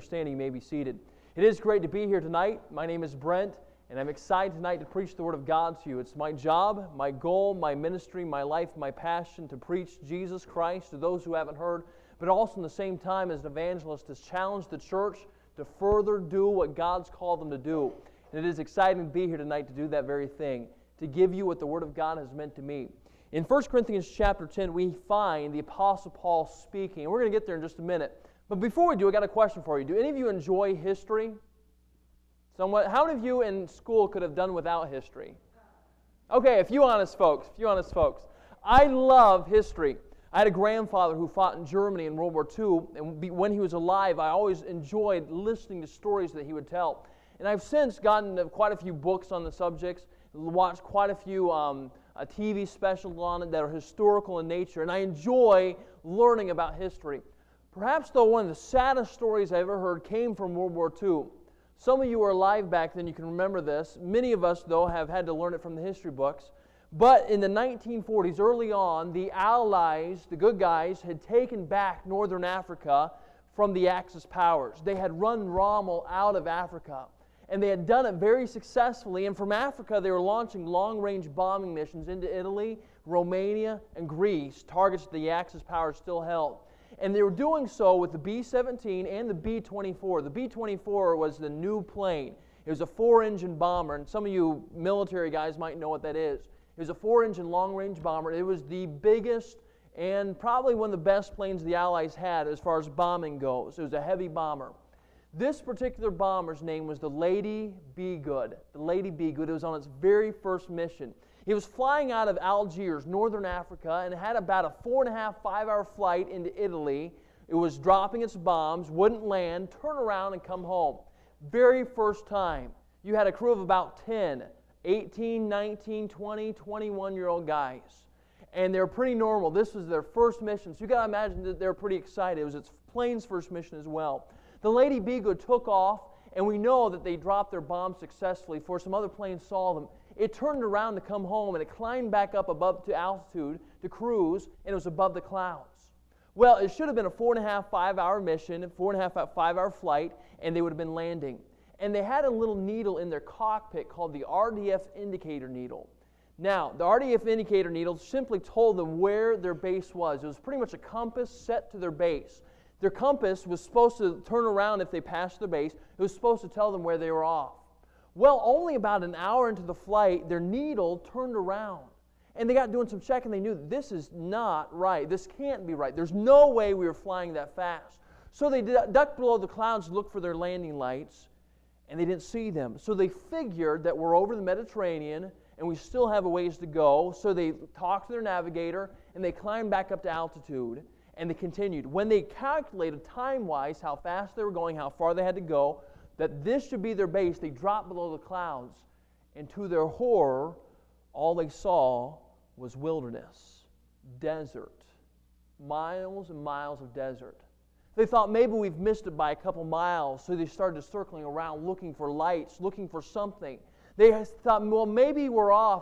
standing, you may be seated. It is great to be here tonight. My name is Brent, and I'm excited tonight to preach the Word of God to you. It's my job, my goal, my ministry, my life, my passion to preach Jesus Christ to those who haven't heard, but also in the same time as an evangelist to challenge the church to further do what God's called them to do. And it is exciting to be here tonight to do that very thing, to give you what the Word of God has meant to me. In 1 Corinthians chapter 10, we find the Apostle Paul speaking, and we're going to get there in just a minute. But before we do, I got a question for you. Do any of you enjoy history? Somewhat. How many of you in school could have done without history? Okay, a few honest folks. I love history. I had a grandfather who fought in Germany in World War II, and when he was alive, I always enjoyed listening to stories that he would tell. And I've since gotten quite a few books on the subjects, watched quite a few TV specials on it that are historical in nature, and I enjoy learning about history. Perhaps, though, one of the saddest stories I ever heard came from World War II. Some of you were alive back then, you can remember this. Many of us, though, have had to learn it from the history books. But in the 1940s, early on, the Allies, the good guys, had taken back northern Africa from the Axis powers. They had run Rommel out of Africa. And they had done it very successfully. And from Africa, they were launching long-range bombing missions into Italy, Romania, and Greece, targets that the Axis powers still held. And they were doing so with the B-17 and the B-24. The B-24 was the new plane. It was a 4-engine bomber, and some of you military guys might know what that is. It was a 4-engine long-range bomber. It was the biggest and probably one of the best planes the Allies had as far as bombing goes. It was a heavy bomber. This particular bomber's name was the Lady Be Good. The Lady Be Good. It was on its very first mission. It was flying out of Algiers, northern Africa, and it had about a 4.5, 5-hour flight into Italy. It was dropping its bombs, wouldn't land, turn around, and come home. Very first time. You had a crew of about 10, 18, 19, 20, 21-year-old guys. And they were pretty normal. This was their first mission, so you got to imagine that they were pretty excited. It was its plane's first mission as well. The Lady Be Good took off, and we know that they dropped their bomb successfully before some other planes saw them. It turned around to come home, and it climbed back up above to altitude to cruise, and it was above the clouds. Well, it should have been a 4.5, 5-hour mission, 4.5, 5-hour flight, and they would have been landing. And they had a little needle in their cockpit called the RDF indicator needle. Now, the RDF indicator needle simply told them where their base was. It was pretty much a compass set to their base. Their compass was supposed to turn around if they passed their base. It was supposed to tell them where they were off. Well, only about an hour into the flight, their needle turned around. And they got doing some checking. They knew this is not right. This can't be right. There's no way we were flying that fast. So they ducked below the clouds to look for their landing lights, and they didn't see them. So they figured that we're over the Mediterranean, and we still have a ways to go. So they talked to their navigator, and they climbed back up to altitude. And they continued. When they calculated time-wise how fast they were going, how far they had to go, that this should be their base, they dropped below the clouds. And to their horror, all they saw was wilderness, desert, miles and miles of desert. They thought maybe we've missed it by a couple miles, so they started circling around looking for lights, looking for something. They thought, well, maybe we're off,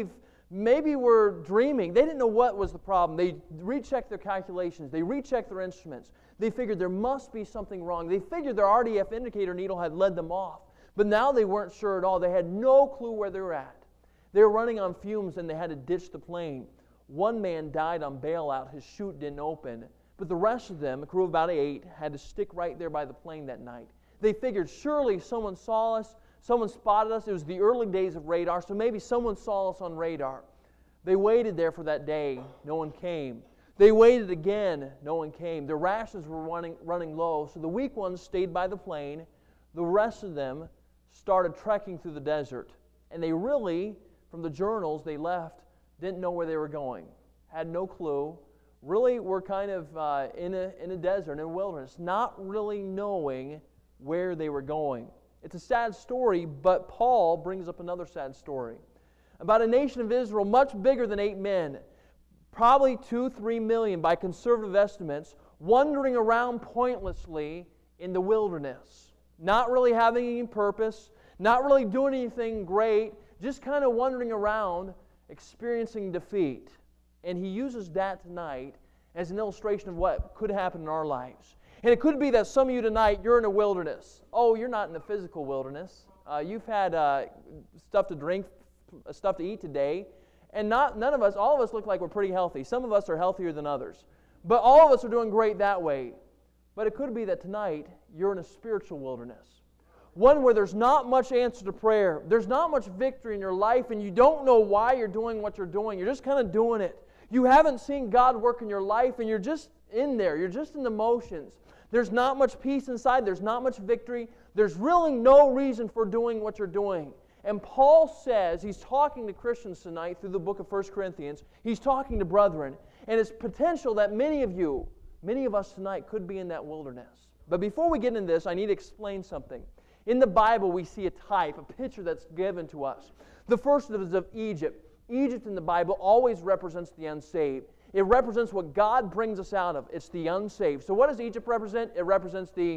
maybe we're dreaming. They didn't know what was the problem. They rechecked their calculations. They rechecked their instruments. They figured there must be something wrong. They figured their RDF indicator needle had led them off. But now they weren't sure at all. They had no clue where they were at. They were running on fumes and they had to ditch the plane. One man died on bailout. His chute didn't open. But the rest of them, a crew of about 8, had to stick right there by the plane that night. They figured surely someone saw us. Someone spotted us. It was the early days of radar, so maybe someone saw us on radar. They waited there for that day. No one came. They waited again. No one came. Their rations were running low, so the weak ones stayed by the plane. The rest of them started trekking through the desert. And they really, from the journals they left, didn't know where they were going. Had no clue. Really were kind of in a desert, in a wilderness, not really knowing where they were going. It's a sad story, but Paul brings up another sad story about a nation of Israel much bigger than 8 men, probably 2-3 million by conservative estimates, wandering around pointlessly in the wilderness, not really having any purpose, not really doing anything great, just kind of wandering around, experiencing defeat. And he uses that tonight as an illustration of what could happen in our lives. And it could be that some of you tonight, you're in a wilderness. Oh, you're not in a physical wilderness. You've had stuff to drink, stuff to eat today. And all of us look like we're pretty healthy. Some of us are healthier than others. But all of us are doing great that way. But it could be that tonight, you're in a spiritual wilderness. One where there's not much answer to prayer. There's not much victory in your life, and you don't know why you're doing what you're doing. You're just kind of doing it. You haven't seen God work in your life, and you're just in there. You're just in the motions. There's not much peace inside. There's not much victory. There's really no reason for doing what you're doing. And Paul says, he's talking to Christians tonight through the book of 1 Corinthians. He's talking to brethren. And it's potential that many of us tonight could be in that wilderness. But before we get into this, I need to explain something. In the Bible, we see a type, a picture that's given to us. The first is of Egypt. Egypt in the Bible always represents the unsaved. It represents what God brings us out of. It's the unsaved. So what does Egypt represent? It represents the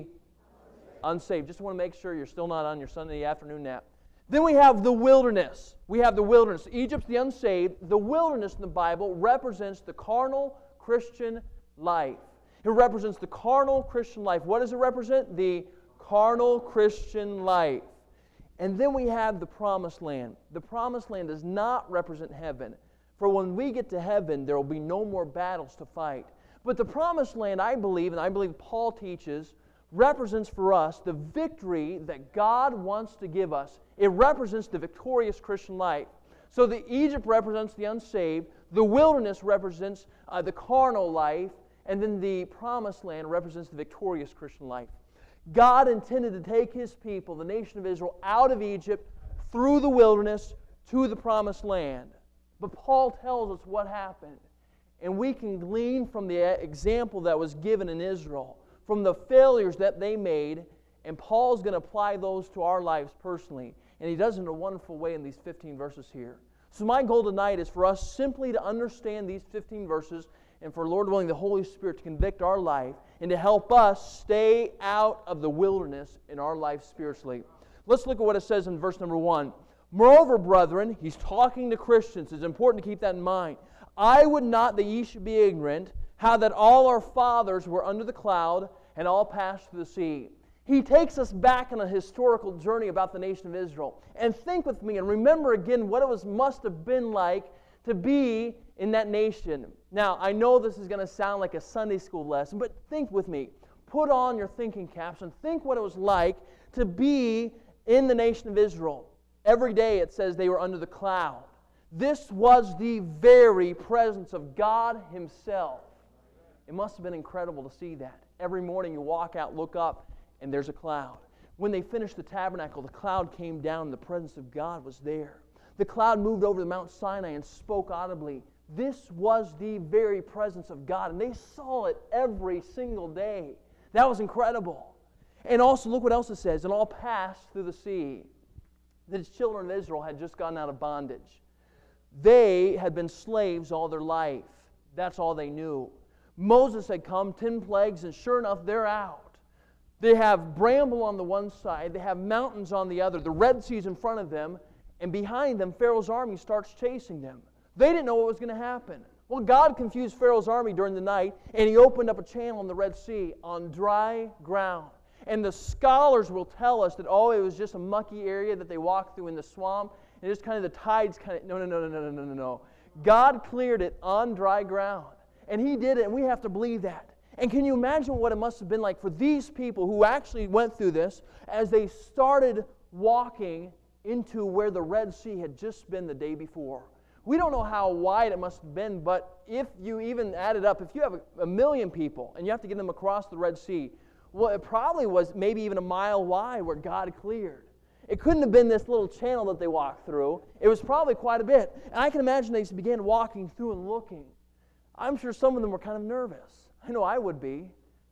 unsaved. Just want to make sure you're still not on your Sunday afternoon nap. Then we have the wilderness. Egypt's the unsaved. The wilderness in the Bible represents the carnal Christian life. It represents the carnal Christian life. What does it represent? The carnal Christian life. And then we have the promised land. The promised land does not represent heaven. For when we get to heaven, there will be no more battles to fight. But the promised land, I believe, and I believe Paul teaches, represents for us the victory that God wants to give us. It represents the victorious Christian life. So the Egypt represents the unsaved, the wilderness represents the carnal life, and then the promised land represents the victorious Christian life. God intended to take His people, the nation of Israel, out of Egypt through the wilderness to the promised land. But Paul tells us what happened. And we can glean from the example that was given in Israel, from the failures that they made, and Paul's going to apply those to our lives personally. And he does it in a wonderful way in these 15 verses here. So my goal tonight is for us simply to understand these 15 verses, and for Lord willing, the Holy Spirit to convict our life and to help us stay out of the wilderness in our life spiritually. Let's look at what it says in verse number 1. Moreover, brethren, he's talking to Christians. It's important to keep that in mind. I would not that ye should be ignorant, how that all our fathers were under the cloud and all passed through the sea. He takes us back on a historical journey about the nation of Israel. And think with me and remember again what it must have been like to be in that nation. Now, I know this is going to sound like a Sunday school lesson, but think with me. Put on your thinking caps and think what it was like to be in the nation of Israel. Every day it says they were under the cloud. This was the very presence of God Himself. It must have been incredible to see that. Every morning you walk out, look up, and there's a cloud. When they finished the tabernacle, the cloud came down and the presence of God was there. The cloud moved over the Mount Sinai and spoke audibly. This was the very presence of God, and they saw it every single day. That was incredible. And also, look what else it says. And all passed through the sea. The children of Israel had just gotten out of bondage. They had been slaves all their life. That's all they knew. Moses had come, 10 plagues, and sure enough, they're out. They have bramble on the one side. They have mountains on the other. The Red Sea's in front of them. And behind them, Pharaoh's army starts chasing them. They didn't know what was going to happen. Well, God confused Pharaoh's army during the night, and He opened up a channel in the Red Sea on dry ground. And the scholars will tell us that, it was just a mucky area that they walked through in the swamp, and just kind of the tides No. God cleared it on dry ground. And He did it, and we have to believe that. And can you imagine what it must have been like for these people who actually went through this as they started walking into where the Red Sea had just been the day before? We don't know how wide it must have been, but if you even add it up, if you have a million people and you have to get them across the Red Sea, well, it probably was maybe even a mile wide where God cleared. It couldn't have been this little channel that they walked through. It was probably quite a bit. And I can imagine they began walking through and looking. I'm sure some of them were kind of nervous. I know I would be.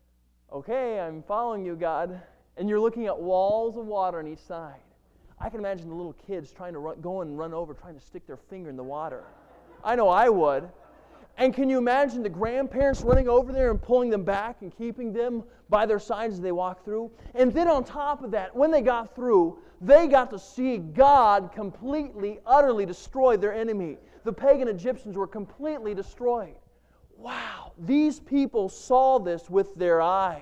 Okay, I'm following you, God. And you're looking at walls of water on each side. I can imagine the little kids trying to run over, trying to stick their finger in the water. I know I would. And can you imagine the grandparents running over there and pulling them back and keeping them by their sides as they walk through? And then on top of that, when they got through, they got to see God completely, utterly destroy their enemy. The pagan Egyptians were completely destroyed. Wow, these people saw this with their eyes.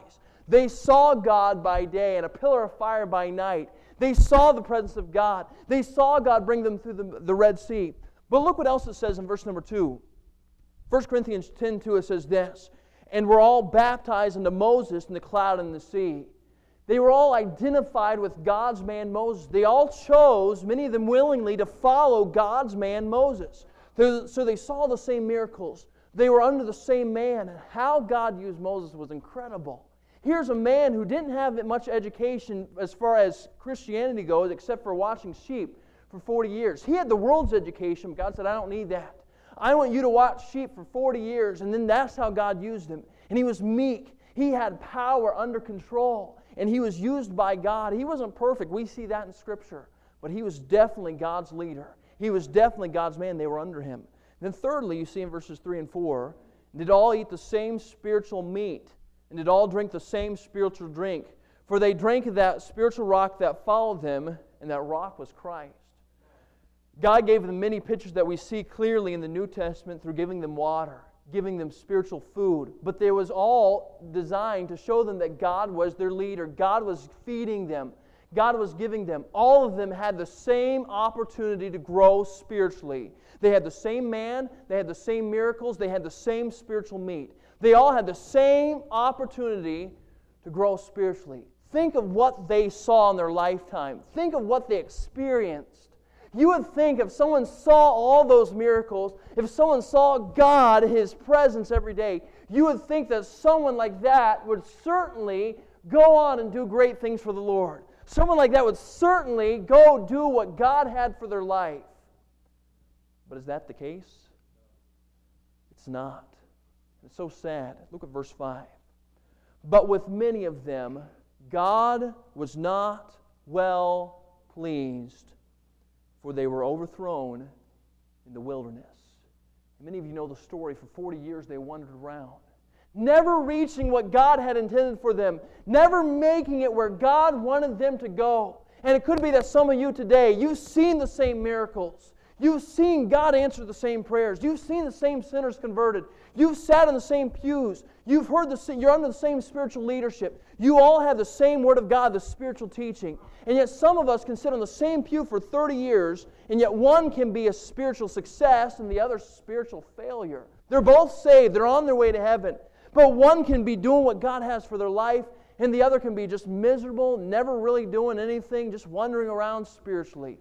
They saw God by day and a pillar of fire by night. They saw the presence of God. They saw God bring them through the Red Sea. But look what else it says in verse number 2. 1 Corinthians 10:2, it says this, "And were all baptized into Moses in the cloud and the sea." They were all identified with God's man Moses. They all chose, many of them willingly, to follow God's man Moses. So they saw the same miracles. They were under the same man. And how God used Moses was incredible. Here's a man who didn't have much education as far as Christianity goes, except for watching sheep for 40 years. He had the world's education, but God said, I don't need that. I want you to watch sheep for 40 years, and then that's how God used him. And he was meek. He had power under control, and he was used by God. He wasn't perfect. We see that in Scripture, but he was definitely God's leader. He was definitely God's man. They were under him. Then thirdly, you see in verses 3 and 4, did all eat the same spiritual meat, and did all drink the same spiritual drink. For they drank of that spiritual rock that followed them, and that rock was Christ. God gave them many pictures that we see clearly in the New Testament through giving them water, giving them spiritual food. But they was all designed to show them that God was their leader. God was feeding them. God was giving them. All of them had the same opportunity to grow spiritually. They had the same man. They had the same miracles. They had the same spiritual meat. They all had the same opportunity to grow spiritually. Think of what they saw in their lifetime. Think of what they experienced. You would think if someone saw all those miracles, if someone saw God, His presence every day, you would think that someone like that would certainly go on and do great things for the Lord. Someone like that would certainly go do what God had for their life. But is that the case? It's not. It's so sad. Look at verse 5. But with many of them, God was not well pleased, for they were overthrown in the wilderness. Many of you know the story. For 40 years they wandered around, never reaching what God had intended for them, never making it where God wanted them to go. And it could be that some of you today, you've seen the same miracles. You've seen God answer the same prayers. You've seen the same sinners converted. You've sat in the same pews. You've heard you're under the same spiritual leadership. You all have the same Word of God, the spiritual teaching. And yet some of us can sit on the same pew for 30 years, and yet one can be a spiritual success and the other spiritual failure. They're both saved. They're on their way to heaven. But one can be doing what God has for their life, and the other can be just miserable, never really doing anything, just wandering around spiritually.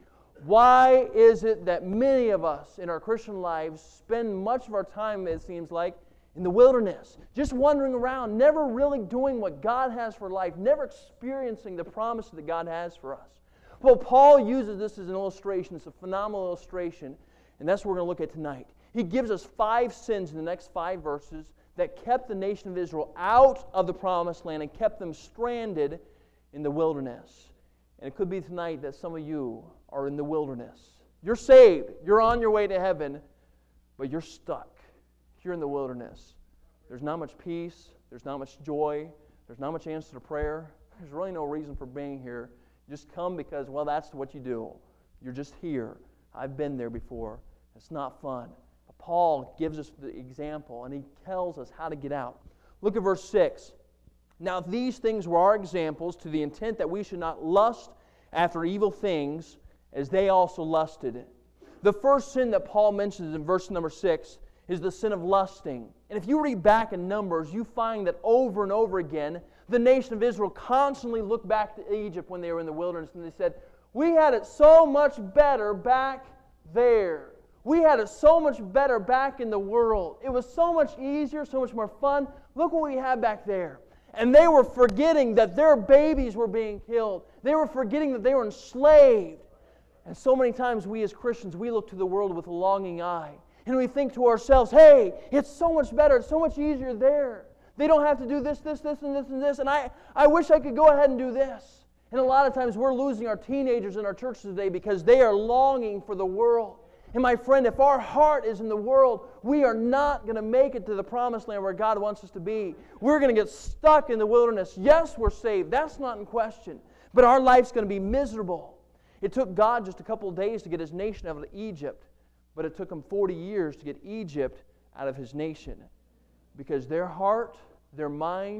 Why is it that many of us in our Christian lives spend much of our time, it seems like, in the wilderness, just wandering around, never really doing what God has for life, never experiencing the promise that God has for us? Well, Paul uses this as an illustration. It's a phenomenal illustration, and that's what we're going to look at tonight. He gives us 5 sins in the next 5 verses that kept the nation of Israel out of the promised land and kept them stranded in the wilderness. And it could be tonight that some of you are in the wilderness. You're saved. You're on your way to heaven, but you're stuck. You're in the wilderness. There's not much peace. There's not much joy. There's not much answer to prayer. There's really no reason for being here. You just come because, well, that's what you do. You're just here. I've been there before. It's not fun. But Paul gives us the example, and he tells us how to get out. Look at verse 6. Now these things were our examples, to the intent that we should not lust after evil things, as they also lusted. The first sin that Paul mentions in verse number 6 is the sin of lusting. And if you read back in Numbers, you find that over and over again, the nation of Israel constantly looked back to Egypt when they were in the wilderness, and they said, we had it so much better back there. We had it so much better back in the world. It was so much easier, so much more fun. Look what we had back there. And they were forgetting that their babies were being killed. They were forgetting that they were enslaved. And so many times we as Christians, we look to the world with a longing eye. And we think to ourselves, hey, it's so much better, it's so much easier there. They don't have to do this, this, this, and this, and this. And I wish I could go ahead and do this. And a lot of times we're losing our teenagers in our churches today because they are longing for the world. And my friend, if our heart is in the world, we are not going to make it to the promised land where God wants us to be. We're going to get stuck in the wilderness. Yes, we're saved. That's not in question. But our life's going to be miserable. It took God just a couple of days to get His nation out of Egypt, but it took Him 40 years to get Egypt out of His nation. Because their heart, their mind,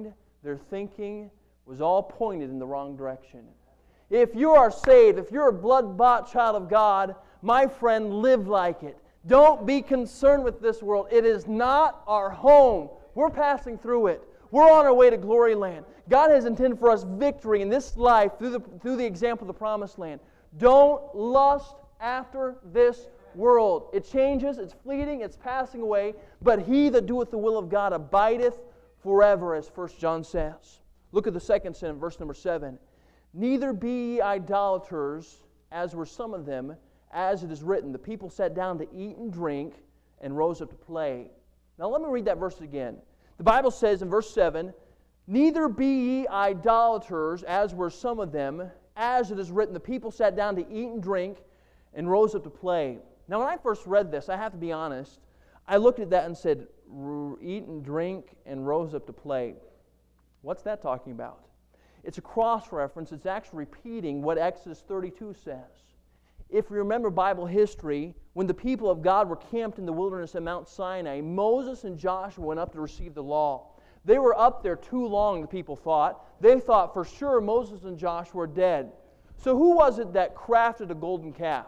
their thinking was all pointed in the wrong direction. If you are saved, if you're a blood-bought child of God, my friend, live like it. Don't be concerned with this world. It is not our home. We're passing through it. We're on our way to glory land. God has intended for us victory in this life through the example of the promised land. Don't lust after this world. It changes, it's fleeting, it's passing away, but he that doeth the will of God abideth forever, as 1 John says. Look at the second sin, verse number 7. Neither be ye idolaters, as were some of them, as it is written, the people sat down to eat and drink and rose up to play. Now let me read that verse again. The Bible says in verse 7, neither be ye idolaters, as were some of them, as it is written, the people sat down to eat and drink and rose up to play. Now when I first read this, I have to be honest, I looked at that and said, eat and drink and rose up to play. What's that talking about? It's a cross-reference. It's actually repeating what Exodus 32 says. If you remember Bible history, when the people of God were camped in the wilderness at Mount Sinai, Moses and Joshua went up to receive the law. They were up there too long, the people thought. They thought for sure Moses and Joshua were dead. So who was it that crafted a golden calf?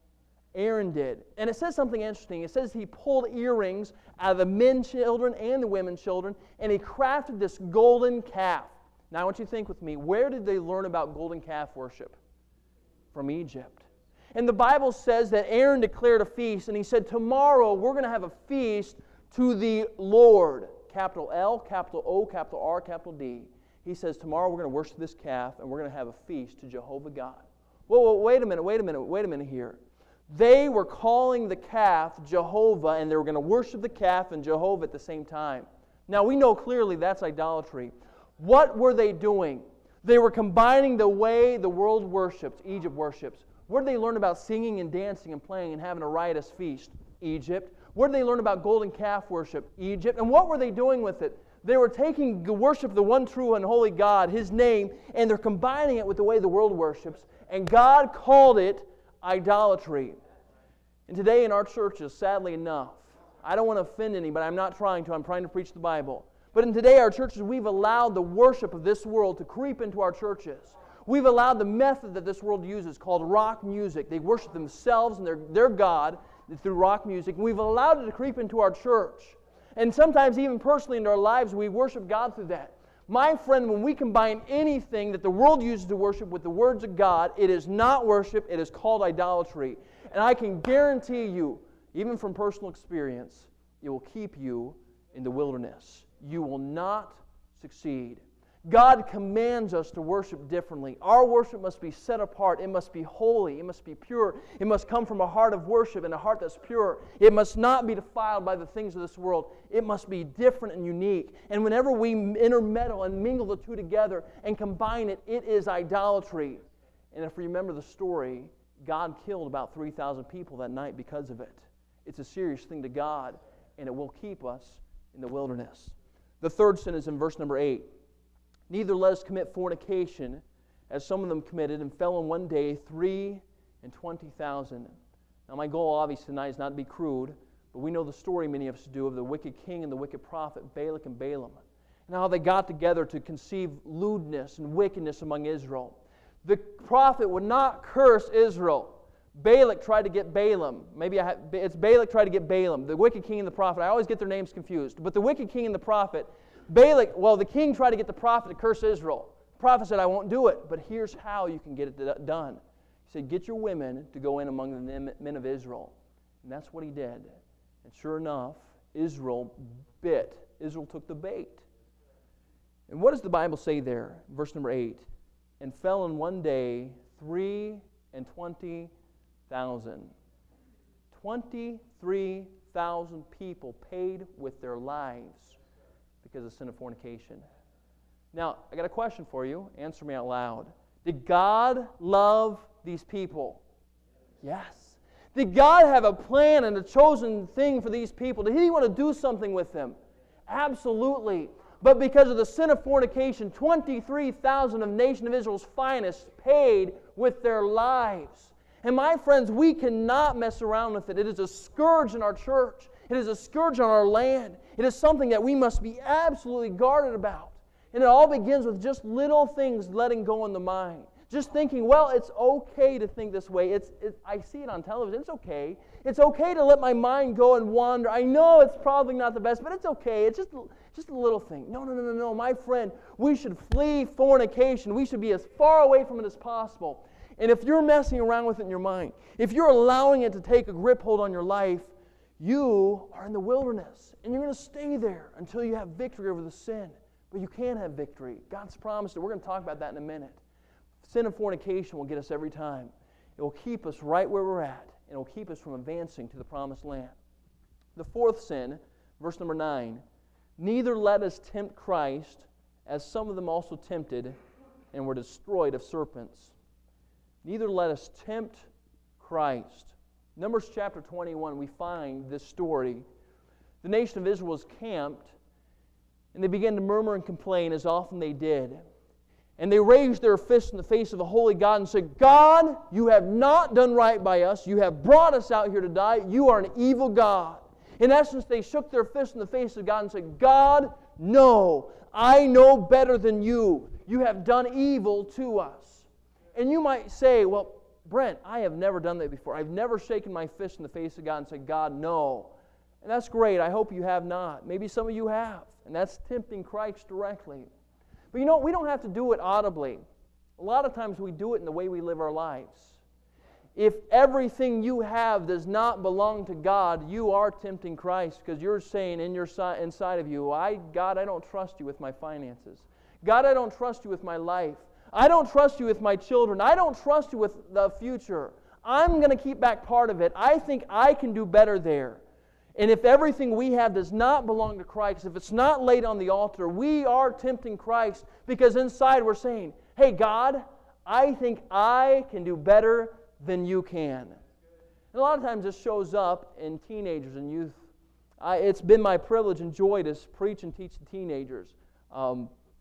Aaron did. And it says something interesting. It says he pulled earrings out of the men's children and the women's children, and he crafted this golden calf. Now I want you to think with me, where did they learn about golden calf worship? From Egypt. And the Bible says that Aaron declared a feast, and he said, tomorrow we're going to have a feast to the Lord. Capital L, capital O, capital R, capital D. He says, tomorrow we're going to worship this calf, and we're going to have a feast to Jehovah God. Whoa, wait a minute here. They were calling the calf Jehovah, and they were going to worship the calf and Jehovah at the same time. Now we know clearly that's idolatry. What were they doing? They were combining the way the world worships, Egypt worships. Where did they learn about singing and dancing and playing and having a riotous feast? Egypt. Where did they learn about golden calf worship? Egypt. And what were they doing with it? They were taking the worship of the one true and holy God, His name, and they're combining it with the way the world worships. And God called it idolatry. And today in our churches, sadly enough, I don't want to offend anybody. I'm not trying to. I'm trying to preach the Bible. But in today our churches, we've allowed the worship of this world to creep into our churches. We've allowed the method that this world uses called rock music. They worship themselves and their God through rock music. And we've allowed it to creep into our church. And sometimes even personally in our lives, we worship God through that. My friend, when we combine anything that the world uses to worship with the words of God, it is not worship, it is called idolatry. And I can guarantee you, even from personal experience, it will keep you in the wilderness. You will not succeed. God commands us to worship differently. Our worship must be set apart. It must be holy. It must be pure. It must come from a heart of worship and a heart that's pure. It must not be defiled by the things of this world. It must be different and unique. And whenever we intermeddle and mingle the two together and combine it, it is idolatry. And if you remember the story, God killed about 3,000 people that night because of it. It's a serious thing to God, and it will keep us in the wilderness. The third sin is in verse number 8. Neither let us commit fornication, as some of them committed, and fell in one day 23,000. Now my goal obviously tonight is not to be crude, but we know the story many of us do of the wicked king and the wicked prophet, Balak and Balaam, and how they got together to conceive lewdness and wickedness among Israel. The prophet would not curse Israel. Balak tried to get Balaam. It's Balak tried to get Balaam, the wicked king and the prophet. I always get their names confused. But the wicked king and the prophet, the king tried to get the prophet to curse Israel. The prophet said, I won't do it, but here's how you can get it done. He said, get your women to go in among the men of Israel. And that's what he did. And sure enough, Israel took the bait. And what does the Bible say there? Verse number 8. And fell in one day 23,000. 23,000 people paid with their lives because of sin of fornication. Now, I got a question for you. Answer me out loud. Did God love these people? Yes. Did God have a plan and a chosen thing for these people? Did He want to do something with them? Absolutely. But because of the sin of fornication, 23,000 of the nation of Israel's finest paid with their lives. And my friends, we cannot mess around with it. It is a scourge in our church. It is a scourge on our land. It is something that we must be absolutely guarded about. And it all begins with just little things letting go in the mind. Just thinking, well, it's okay to think this way. I see it on television. It's okay. It's okay to let my mind go and wander. I know it's probably not the best, but it's okay. It's just a little thing. No, my friend. We should flee fornication. We should be as far away from it as possible. And if you're messing around with it in your mind, if you're allowing it to take a grip hold on your life, you are in the wilderness. And you're going to stay there until you have victory over the sin. But you can have victory. God's promised it. We're going to talk about that in a minute. Sin and fornication will get us every time. It will keep us right where we're at, and it will keep us from advancing to the promised land. The fourth sin, verse number 9, neither let us tempt Christ, as some of them also tempted and were destroyed of serpents. Neither let us tempt Christ. Numbers chapter 21, we find this story. The nation of Israel was camped, and they began to murmur and complain, as often they did. And they raised their fists in the face of the holy God and said, God, you have not done right by us. You have brought us out here to die. You are an evil God. In essence, they shook their fists in the face of God and said, God, no, I know better than you. You have done evil to us. And you might say, well, Brent, I have never done that before. I've never shaken my fist in the face of God and said, God, no. And that's great. I hope you have not. Maybe some of you have. And that's tempting Christ directly. But we don't have to do it audibly. A lot of times we do it in the way we live our lives. If everything you have does not belong to God, you are tempting Christ because you're saying inside of you, God, I don't trust you with my finances. God, I don't trust you with my life. I don't trust you with my children. I don't trust you with the future. I'm going to keep back part of it. I think I can do better there. And if everything we have does not belong to Christ, if it's not laid on the altar, we are tempting Christ because inside we're saying, hey, God, I think I can do better than you can. And a lot of times this shows up in teenagers and youth. It's been my privilege and joy to preach and teach the teenagers. I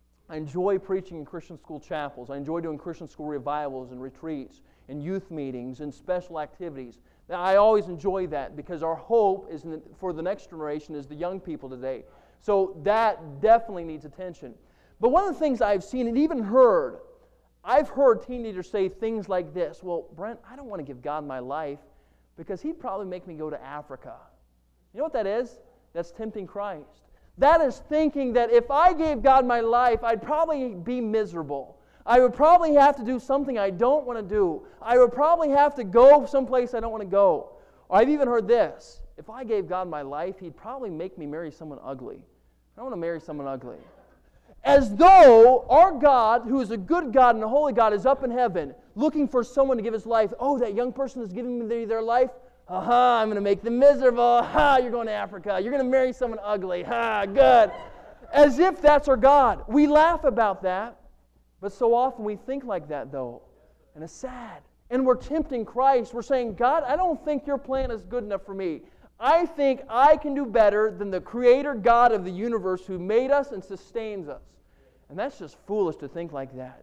enjoy preaching in Christian school chapels. I enjoy doing Christian school revivals and retreats and youth meetings and special activities. Now, I always enjoy that because our hope is for the next generation is the young people today. So that definitely needs attention. But one of the things I've seen and even heard, I've heard teenagers say things like this, well, Brent, I don't want to give God my life because He'd probably make me go to Africa. You know what that is? That's tempting Christ. That is thinking that if I gave God my life, I'd probably be miserable. I would probably have to do something I don't want to do. I would probably have to go someplace I don't want to go. Or I've even heard this. If I gave God my life, He'd probably make me marry someone ugly. I don't want to marry someone ugly. As though our God, who is a good God and a holy God, is up in heaven looking for someone to give his life. Oh, that young person is giving me their life? I'm going to make them miserable. You're going to Africa. You're going to marry someone ugly. Good. As if that's our God. We laugh about that. But so often we think like that, though, and it's sad. And we're tempting Christ. We're saying, God, I don't think your plan is good enough for me. I think I can do better than the Creator God of the universe who made us and sustains us. And that's just foolish to think like that.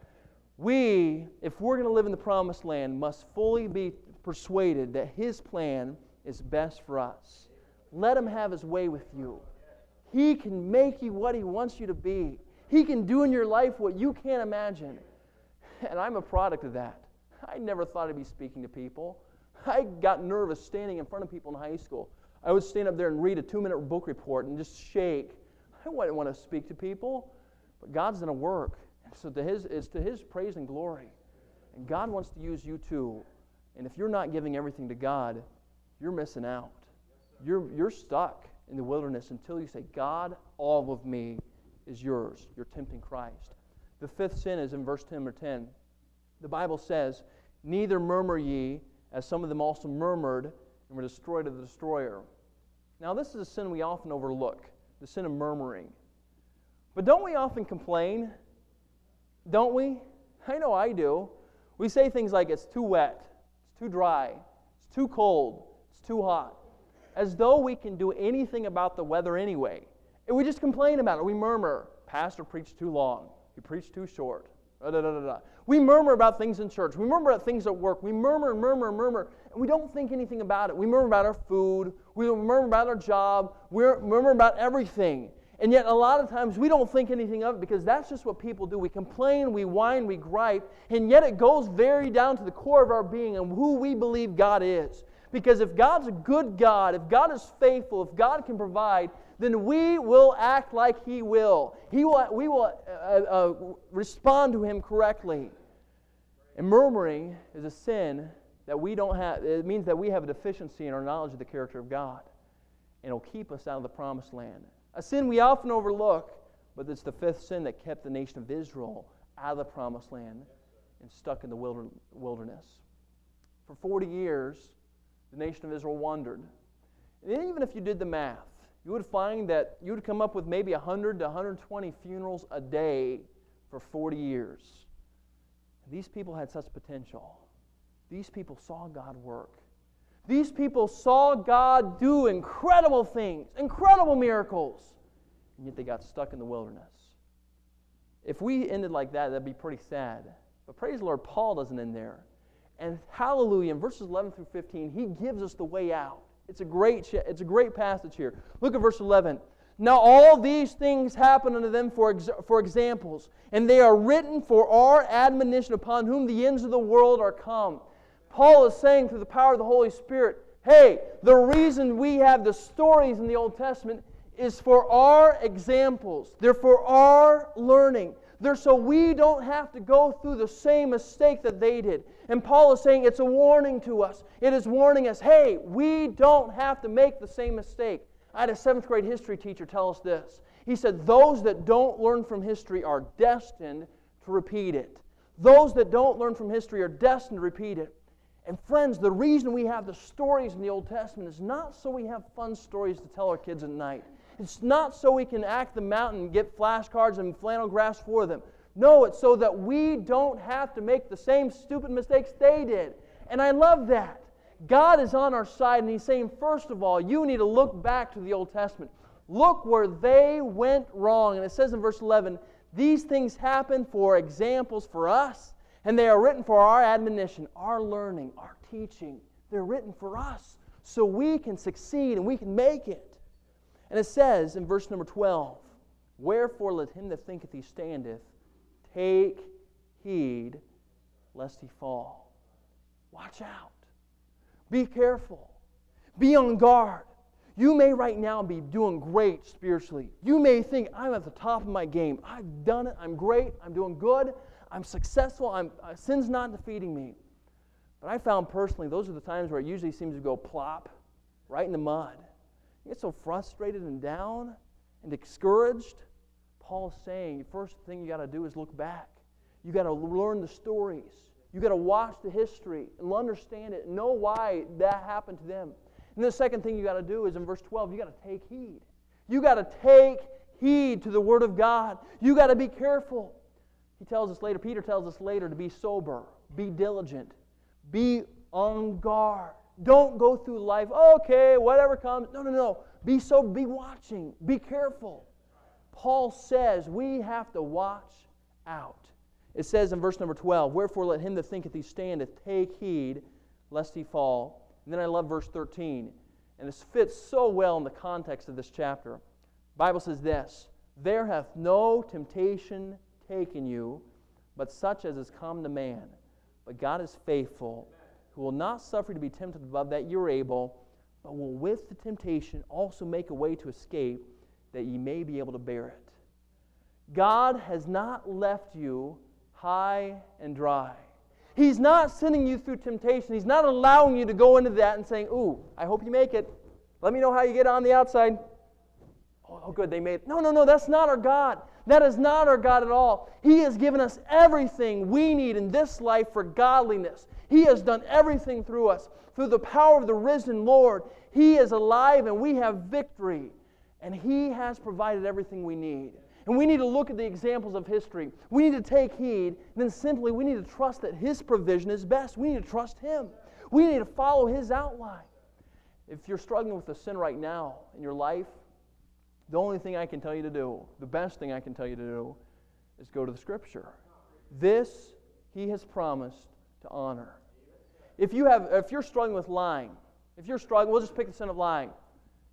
We, if we're going to live in the promised land, must fully be persuaded that His plan is best for us. Let Him have His way with you. He can make you what He wants you to be. He can do in your life what you can't imagine. And I'm a product of that. I never thought I'd be speaking to people. I got nervous standing in front of people in high school. I would stand up there and read a 2-minute book report and just shake. I wouldn't want to speak to people. But God's going to work. So it's to His praise and glory. And God wants to use you too. And if you're not giving everything to God, you're missing out. You're stuck in the wilderness until you say, God, all of me is yours. You're tempting Christ. The fifth sin is in verse 10. The Bible says, neither murmur ye, as some of them also murmured and were destroyed of the destroyer. Now this is a sin we often overlook, the sin of murmuring. But don't we often complain? Don't we? I know I do. We say things like it's too wet, it's too dry, it's too cold, it's too hot, as though we can do anything about the weather anyway. And we just complain about it. We murmur. Pastor preached too long. He preached too short. We murmur about things in church. We murmur about things at work. We murmur and murmur and murmur, and we don't think anything about it. We murmur about our food. We murmur about our job. We murmur about everything. And yet a lot of times we don't think anything of it because that's just what people do. We complain, we whine, we gripe, and yet it goes very down to the core of our being and who we believe God is. Because if God's a good God, if God is faithful, if God can provide, then we will act like He will. We will respond to Him correctly. And murmuring is a sin that we don't have. It means that we have a deficiency in our knowledge of the character of God. And it'll keep us out of the promised land. A sin we often overlook, but it's the fifth sin that kept the nation of Israel out of the promised land and stuck in the wilderness. For 40 years, the nation of Israel wandered. And even if you did the math, you would find that you would come up with maybe 100 to 120 funerals a day for 40 years. These people had such potential. These people saw God work. These people saw God do incredible things, incredible miracles, and yet they got stuck in the wilderness. If we ended like that, that'd be pretty sad. But praise the Lord, Paul doesn't end there. And hallelujah, in verses 11 through 15, he gives us the way out. It's a great passage here. Look at verse 11. Now all these things happen unto them for examples, and they are written for our admonition, upon whom the ends of the world are come. Paul is saying through the power of the Holy Spirit, hey, the reason we have the stories in the Old Testament is for our examples. They're for our learning. They're so we don't have to go through the same mistake that they did. And Paul is saying it's a warning to us. It is warning us, hey, we don't have to make the same mistake. I had a 7th grade history teacher tell us this. He said, those that don't learn from history are destined to repeat it. Those that don't learn from history are destined to repeat it. And friends, the reason we have the stories in the Old Testament is not so we have fun stories to tell our kids at night. It's not so we can act them out and get flashcards and flannel graphs for them. No, it's so that we don't have to make the same stupid mistakes they did. And I love that. God is on our side, and He's saying, first of all, you need to look back to the Old Testament. Look where they went wrong. And it says in verse 11, these things happen for examples for us, and they are written for our admonition, our learning, our teaching. They're written for us so we can succeed and we can make it. And it says in verse number 12, wherefore let him that thinketh he standeth take heed lest he fall. Watch out. Be careful. Be on guard. You may right now be doing great spiritually. You may think, I'm at the top of my game. I've done it. I'm great. I'm doing good. I'm successful. Sin's not defeating me. But I found personally, those are the times where it usually seems to go plop right in the mud. You get so frustrated and down and discouraged. Paul's saying, the first thing you got to do is look back. You got to learn the stories. You got to watch the history and understand it and know why that happened to them. And the second thing you got to do is in verse 12, you got to take heed. You got to take heed to the Word of God. You got to be careful. Peter tells us later to be sober, be diligent, be on guard. Don't go through life, okay, whatever comes. No. Be sober, be watching, be careful. Paul says we have to watch out. It says in verse number 12, wherefore let him that thinketh he standeth take heed lest he fall. And then I love verse 13. And this fits so well in the context of this chapter. The Bible says this, there hath no temptation taken you, but such as is common to man. But God is faithful, who will not suffer you to be tempted above that you are able, but will with the temptation also make a way to escape, that ye may be able to bear it. God has not left you high and dry. He's not sending you through temptation. He's not allowing you to go into that and saying, ooh, I hope you make it. Let me know how you get on the outside. Oh, good, they made it. No, that's not our God. That is not our God at all. He has given us everything we need in this life for godliness. He has done everything through us. Through the power of the risen Lord, He is alive and we have victory. And He has provided everything we need. And we need to look at the examples of history. We need to take heed. And then simply we need to trust that His provision is best. We need to trust Him. We need to follow His outline. If you're struggling with a sin right now in your life, the only thing I can tell you to do, the best thing I can tell you to do, is go to the Scripture. This He has promised to honor. If you're struggling with lying, we'll just pick the sin of lying.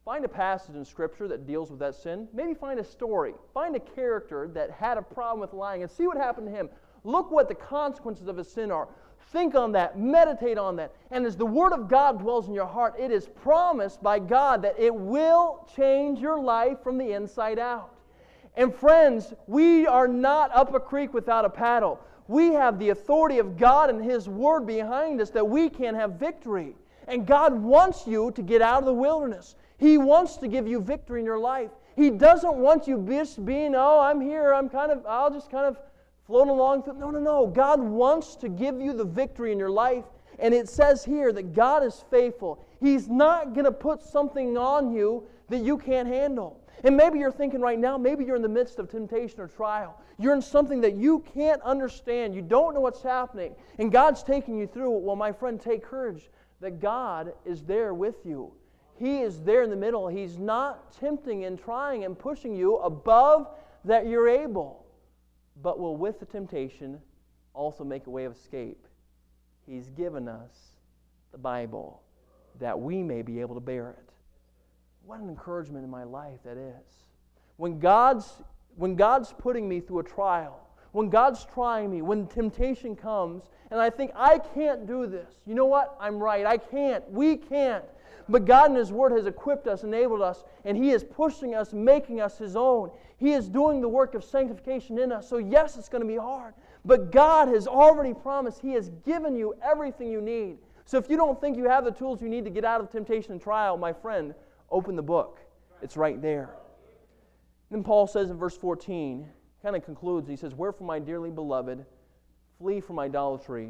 Find a passage in Scripture that deals with that sin. Maybe find a story. Find a character that had a problem with lying and see what happened to him. Look what the consequences of his sin are. Think on that. Meditate on that. And as the Word of God dwells in your heart, it is promised by God that it will change your life from the inside out. And friends, we are not up a creek without a paddle. We have the authority of God and His Word behind us that we can have victory. And God wants you to get out of the wilderness. He wants to give you victory in your life. He doesn't want you just being, I'm here, I'll just kind of float along. No. God wants to give you the victory in your life. And it says here that God is faithful. He's not going to put something on you that you can't handle. And maybe you're thinking right now, maybe you're in the midst of temptation or trial. You're in something that you can't understand. You don't know what's happening. And God's taking you through it. Well, my friend, take courage that God is there with you. He is there in the middle. He's not tempting and trying and pushing you above that you're able, but will, with the temptation, also make a way of escape. He's given us the Bible that we may be able to bear it. What an encouragement in my life that is. When God's putting me through a trial, when God's trying me, when temptation comes, and I think, I can't do this. You know what? I'm right. I can't. We can't. But God in His Word has equipped us, enabled us, and He is pushing us, making us His own. He is doing the work of sanctification in us. So yes, it's going to be hard. But God has already promised. He has given you everything you need. So if you don't think you have the tools you need to get out of temptation and trial, my friend, open the book. It's right there. Then Paul says in verse 14, kind of concludes, he says, "Wherefore, my dearly beloved, flee from idolatry.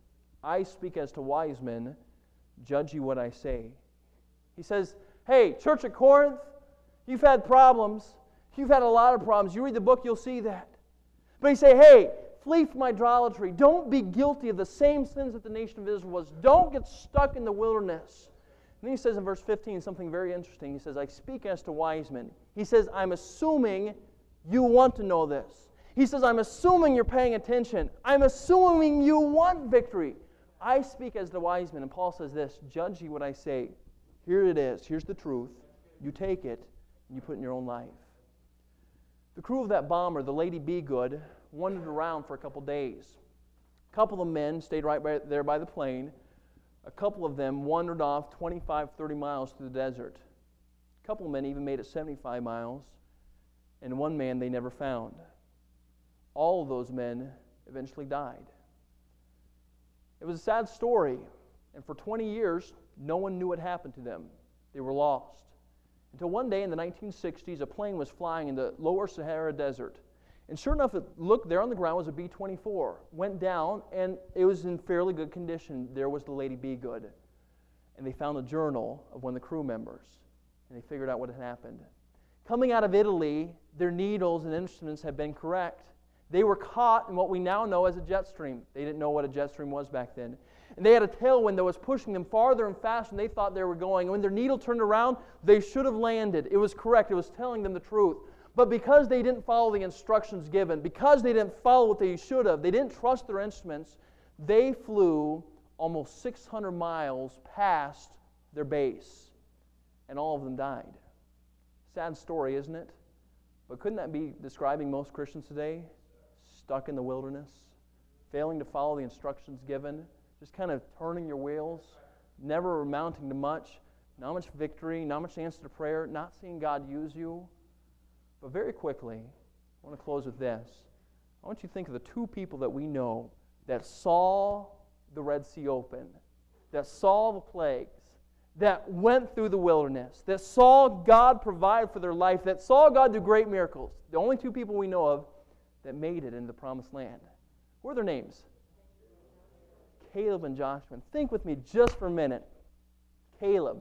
I speak as to wise men. Judge ye what I say." He says, hey, Church of Corinth, you've had problems. You've had a lot of problems. You read the book, you'll see that. But he say, hey, flee from idolatry. Don't be guilty of the same sins that the nation of Israel was. Don't get stuck in the wilderness. And then he says in verse 15 something very interesting. He says, I speak as to wise men. He says, I'm assuming you want to know this. He says, I'm assuming you're paying attention. I'm assuming you want victory. I speak as the wise men. And Paul says this, judge ye what I say. Here it is. Here's the truth. You take it and you put it in your own life. The crew of that bomber, the Lady Be Good, wandered around for a couple days. A couple of men stayed right there by the plane. A couple of them wandered off 25, 30 miles through the desert. A couple of men even made it 75 miles. And one man they never found. All of those men eventually died. It was a sad story. And for 20 years, no one knew what happened to them. They were lost. Until one day in the 1960s, a plane was flying in the lower Sahara Desert. And sure enough, it looked there on the ground was a B-24. Went down, and it was in fairly good condition. There was the Lady Be Good. And they found a journal of one of the crew members. And they figured out what had happened. Coming out of Italy, their needles and instruments had been correct. They were caught in what we now know as a jet stream. They didn't know what a jet stream was back then. And they had a tailwind that was pushing them farther and faster than they thought they were going. And when their needle turned around, they should have landed. It was correct. It was telling them the truth. But because they didn't follow the instructions given, because they didn't follow what they should have, they didn't trust their instruments, they flew almost 600 miles past their base. And all of them died. Sad story, isn't it? But couldn't that be describing most Christians today? Stuck in the wilderness, failing to follow the instructions given, just kind of turning your wheels, never amounting to much, not much victory, not much answer to prayer, not seeing God use you. But very quickly, I want to close with this. I want you to think of the two people that we know that saw the Red Sea open, that saw the plagues, that went through the wilderness, that saw God provide for their life, that saw God do great miracles. The only two people we know of that made it into the promised land. What are their names? Caleb and Joshua. And think with me just for a minute. Caleb,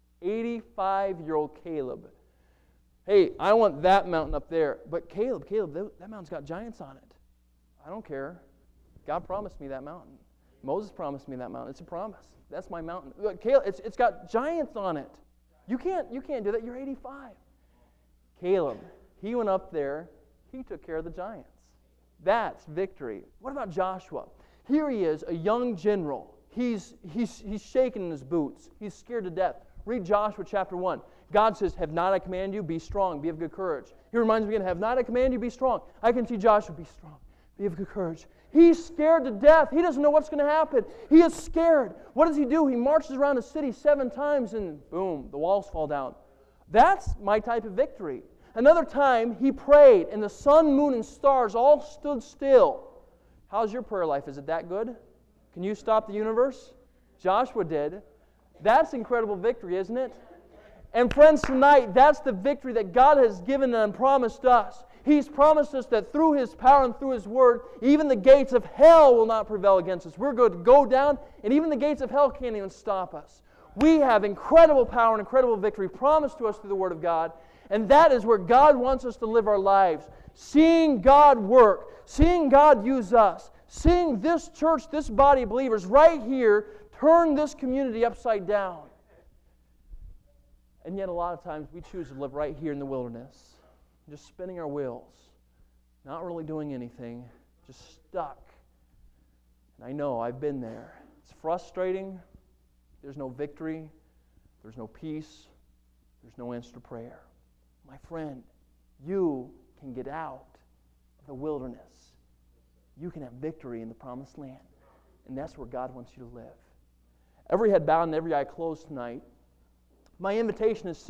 85-year-old Caleb. Hey, I want that mountain up there. But Caleb, that mountain's got giants on it. I don't care. God promised me that mountain. Moses promised me that mountain. It's a promise. That's my mountain. Look, Caleb, it's got giants on it. You can't do that. You're 85. Caleb, he went up there. He took care of the giants. That's victory. What about Joshua? Here he is, a young general. He's shaking in his boots. He's scared to death. Read Joshua chapter 1. God says, have not I commanded you? Be strong, be of good courage. He reminds me again, have not I commanded you? Be strong. I can see Joshua, be strong, be of good courage. He's scared to death. He doesn't know what's going to happen. He is scared. What does he do? He marches around the city 7 times and boom, the walls fall down. That's my type of victory. Another time, he prayed and the sun, moon, and stars all stood still. How's your prayer life? Is it that good? Can you stop the universe? Joshua did. That's incredible victory, isn't it? And friends, tonight, that's the victory that God has given and promised us. He's promised us that through His power and through His Word, even the gates of hell will not prevail against us. We're going to go down, and even the gates of hell can't even stop us. We have incredible power and incredible victory promised to us through the Word of God, and that is where God wants us to live our lives. Seeing God work, seeing God use us, seeing this church, this body of believers right here turn this community upside down. And yet a lot of times we choose to live right here in the wilderness, just spinning our wheels, not really doing anything, just stuck. And I know, I've been there. It's frustrating. There's no victory. There's no peace. There's no answer to prayer. My friend, you can get out of the wilderness. You can have victory in the promised land. And that's where God wants you to live. Every head bowed and every eye closed tonight. My invitation is